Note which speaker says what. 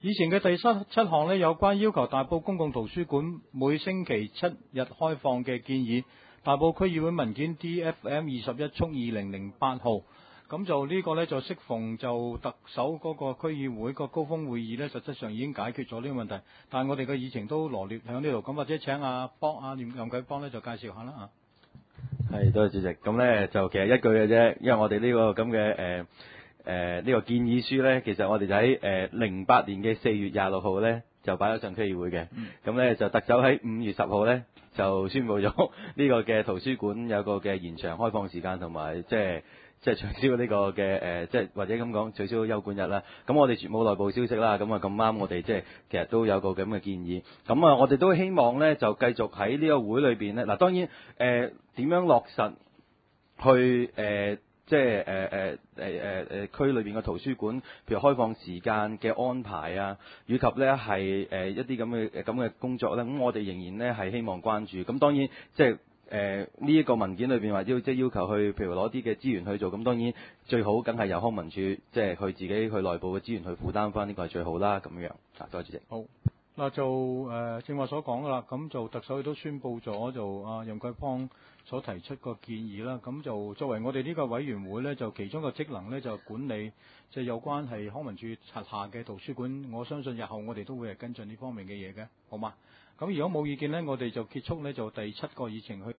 Speaker 1: 以前嘅第七項呢，有關要求大埔公共圖書館每星期7日開放嘅建議，大埔區議會文件 DFM 21/2008號。咁就呢個呢，就適逢就特首嗰個區議會個高峰會議呢，實質上已經解決咗呢個問題。但係我哋嘅議程都羅列喺呢度，咁或者請阿任繼邦呢，就介紹下啦嚇。
Speaker 2: 係，多謝主席。咁呢，就其實一句嘅啫，因為我哋呢個咁嘅呢個建議書呢，其實我哋就喺08年嘅4月26號呢，就擺咗上區議會嘅。咁呢，就特首喺5月10號呢，就宣布咗呢個嘅圖書館有個嘅延長開放時間，同埋即係取消呢個嘅即係或者咁講取消休館日啦。咁我哋冇內部消息啦。咁啊咁啱我哋即係其實都有個咁嘅建議。咁啊我哋都希望呢，就繼續喺呢個會裏邊呢。嗱當然點樣落實去即係區裏邊嘅圖書館，譬如開放時間嘅安排啊，以及呢係一啲咁嘅工作呢。咁我哋仍然呢係希望關注。咁當然即係呢一個文件裏邊話即係要求去譬如攞啲嘅資源去做。咁當然最好梗係由康文署即係佢自己去內部嘅資源去負擔翻，呢個係最好啦。咁樣多謝主席。
Speaker 1: 好。嗱就正話所講噶啦，咁就特首亦都宣布咗就任繼邦所提出個建議啦。咁就作為我哋呢個委員會呢，就其中個職能呢，就管理即係有關係康文署轄下嘅圖書館。我相信日後我哋都會係跟進呢方面嘅嘢嘅，好嘛？咁如果冇意見呢，我哋就結束呢，就第7個議程去。